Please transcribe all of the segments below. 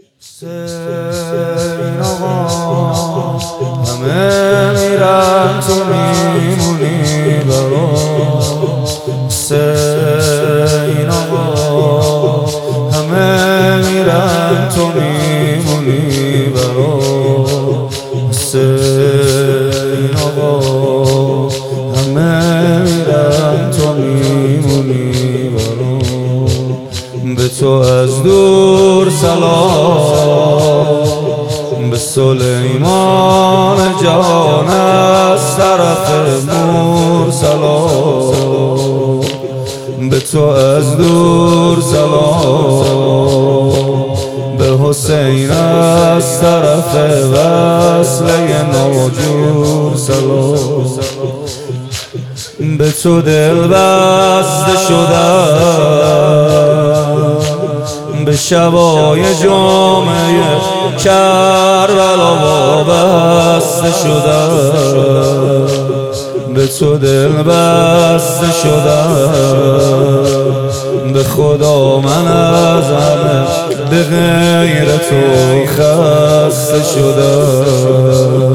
حسین آقا همه میرن تو میمونی برا حسین آقا همه میرن تو میمونی برا حسین آقا همه میرن تو میمونی برا به تو از دور سلام به سلیمان جان از طرف مور سلام به تو از دور سلام به حسین از طرف وصله ناجور سلام به تو دل بسته شدم به شبای جمعه کربلا وابسته شدم به تو دل بسته شدم به خدا من از همه به غیر تو خسته شدم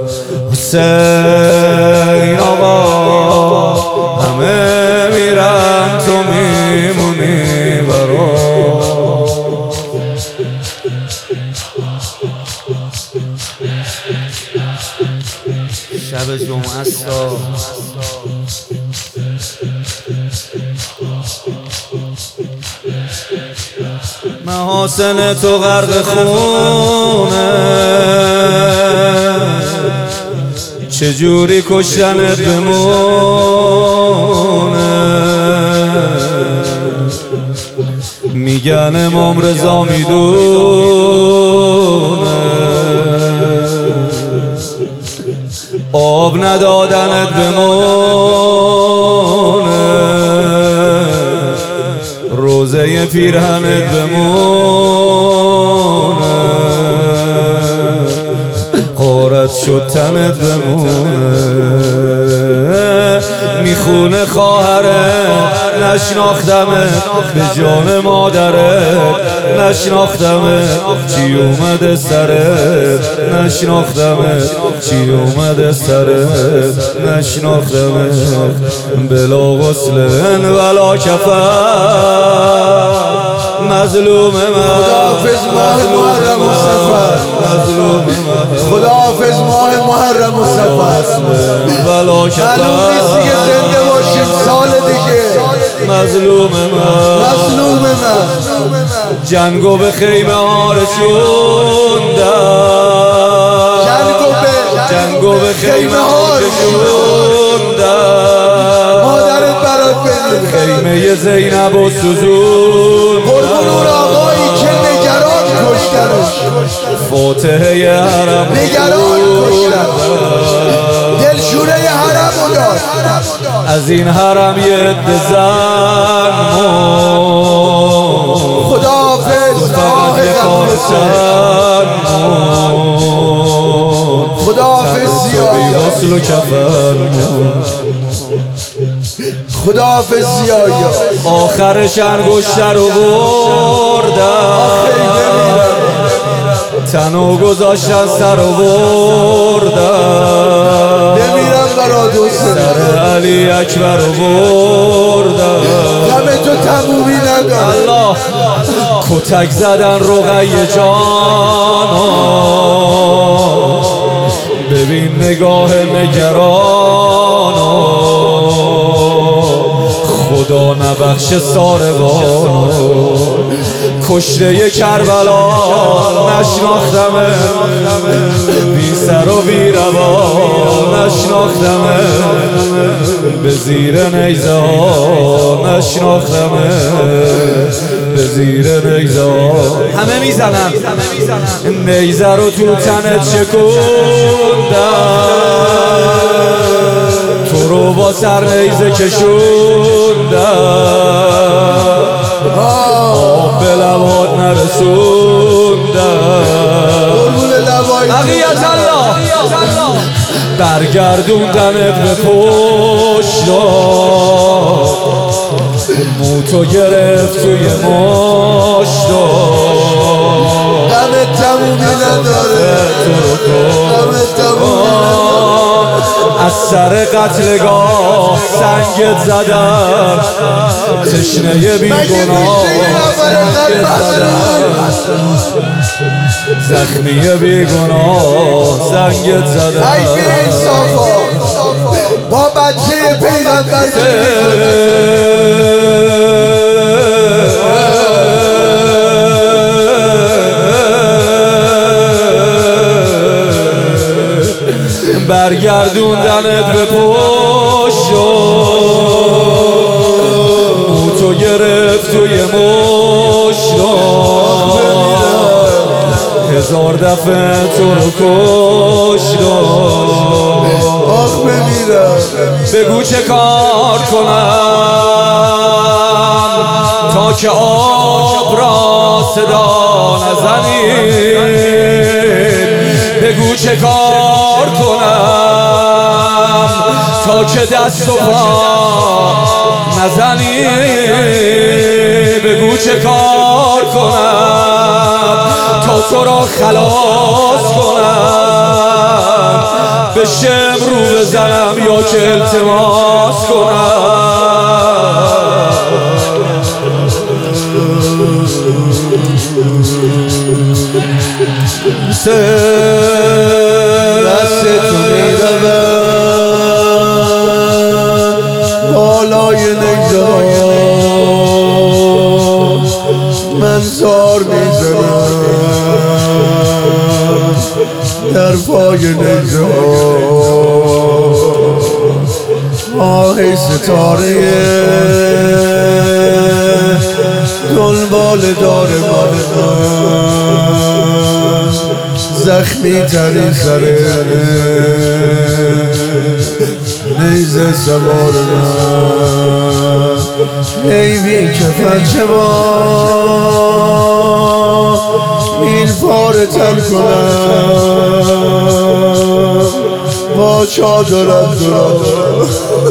حسین آقا همه میرن تو میمونی برا شب جمعه است محاسن تو غرق خونه چجوری کشتنت بمونه میگن امام رضا میدونه آب ندادنت بمونه روزه پیرهنت بمونه غارت شد تنت بمونه میخونه خواهره نشناختمت به جان مادرت نشناختمت چی اومده سرت نشناختمت چی اومده سرت نشناختمت بلا غسلن ولا کفن مظلوم من خداحافظ ماه محرم و صفر مظلوم من خداحافظ ماه محرم و صفر بلا کفن معلوم نیست دیگه زنده باشیم سال دیگه مظلوم من مظلوم من جنگو به خیمه ها رسوندم جنگو به خیمه ها رسوندم مادرت برات بدید خیمه زینب و سوزوندم قربون اون آقایی که نگران کشتنش فاتحه حرم نگران کشتن دلشوره حرم رو داد از این حرم یه عده زن خداحافظ ماه خارسن خداحافظ زیایی وصل و کفن خداحافظ زیایی آخرش انگشتر رو بردن تنو گذاشتن سر رو بردن بمیرم برا دوست سر علی اکبر رو بردن همه تو تمومی نداره الله کتک زدن رقیه جانا ببین نگاه نگرانا خدا نبخش ساربان کشته کربلا نشناختمه بی سر و بی روان نشناختمه به زیر نیزه ها نشناختمه به زیر نیزه ها همه میزنن نیزه رو تو تنت شکوندن تو رو با سر نیزه کشوندن آب به لبات نرسوندن بقیت الله برگردوندنت به پشت موتو گرفت توی ماشتا نداره همه تموم از سر قتلگاه سنگت زدم تشنه بیگناه سنگت زدم زخمی بیگناه سنگت زدم ای بی انصافا با بچه پیغمبر برگردوندنت به پشت تو گرفت توی مشت هزار دفعه تو رو کشت آخ بمیرم بگو چه کار کنم تا که آب را صدا نزنید بگو چه کار کنم تا که دست و پا نزنید بگو چه کار کنم تا تو را خلاص کنم به شم رو بزنم یا که التماس دست تو میروم بالای نیزه ها من زار میزنم در پای نیزه ها آه ستاره دنبال دار من زخمی تری سره نیزه سوار من ای بی کفن چما این پاره تر کنم با چادرم دارم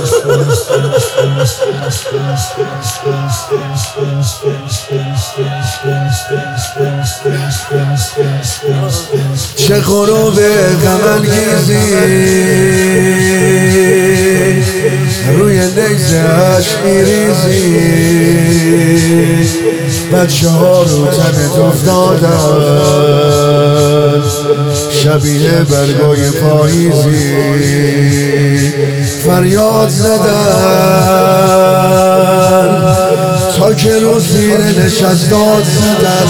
چه غروب غم انگیزی روی نیزه‌اش میریزی بچه ها رو تنت افتادن شبیه برگای پاییزی فریاد زدن تا که رو زیر نشست داد زدن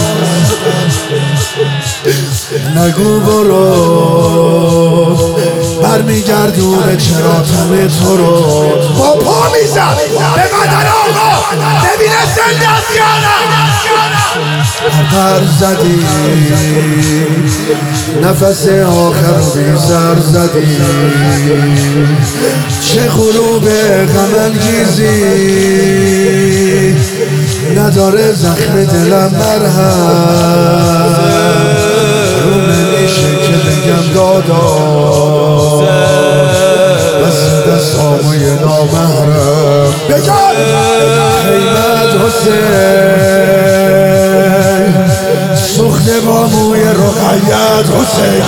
نگو برو برمیگردونه چرا تمه تو رو با پا میزن به بدن آقا ببینه زندانیانم پر زدی نفس آخر رو بی سر زدی چه غروب غم انگیزی نداره زخم دلم مرهم رو نمیشه که بگم دادا بس دست آموی نامحرم بجان خیمت حسین سوخته با موی رقیت حسین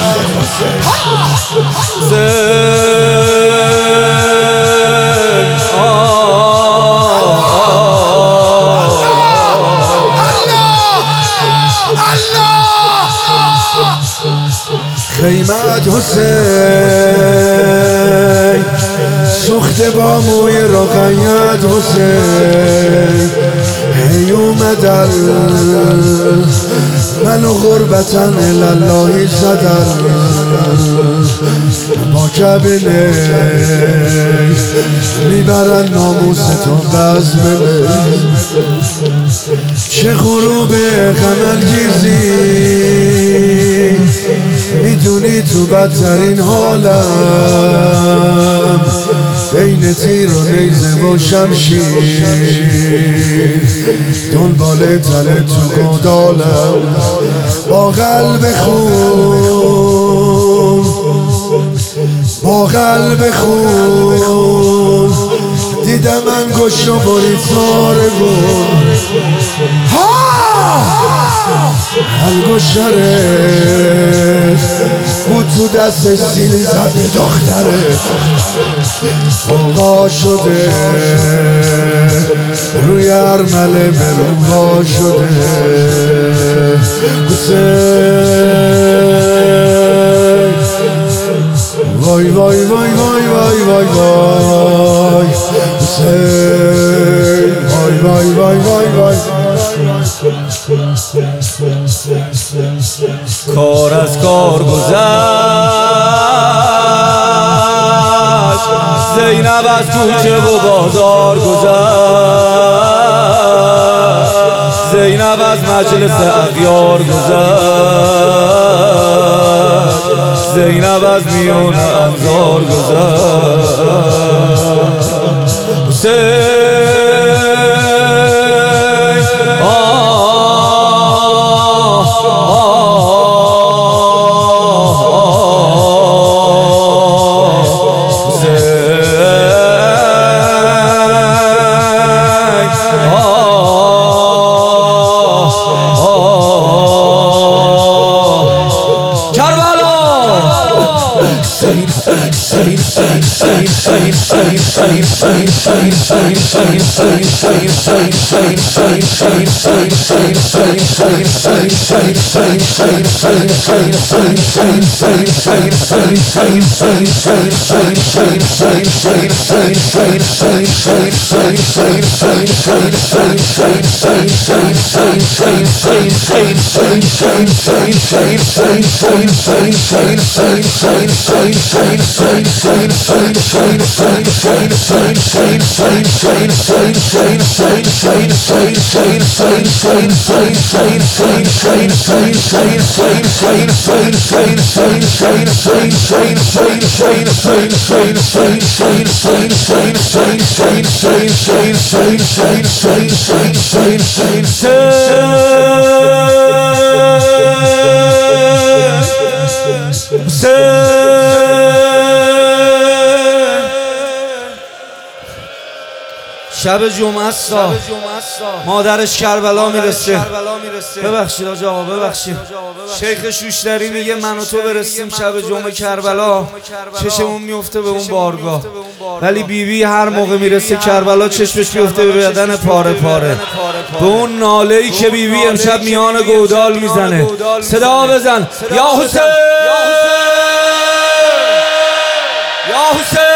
خیمت حسین سوخته با موی رقیت حسین هی اومدن منو غربتن الاللهی زدن با کبینه میبرن ناموستو بزمه چه غروب غم انگیزی میدونی تو بدترین حالم بین تیر و نیزه و شمشیر دنبال تله تو گودالم با قلب خون با قلب خون دیدم انگشت و برید سارگون انگشت شره بود تو دست سیل زده دختره خونقا شده روی ارمله برونقا شده وای وای وای وای وای وای وای حسین وای وای وای وای وای کار از کار گذشت زینب از کوچه و بازار گذشت زینب از مجلس اغیار گذشت زینب از میان انظار گذشت حسین شب جمعه است مادرش کربلا میرسه. ببخشید آقا ببخشید. شیخ شوشتری میگه من و تو برسیم شب جمعه کربلا چشمون میفته به اون بارگاه، ولی بیبی هر موقع میرسه کربلا چشمش میفته به بدن پاره پاره، به اون ناله‌ای که بیبی امشب میان گودال میزنه. صدا بزن یا حسین یا حسین.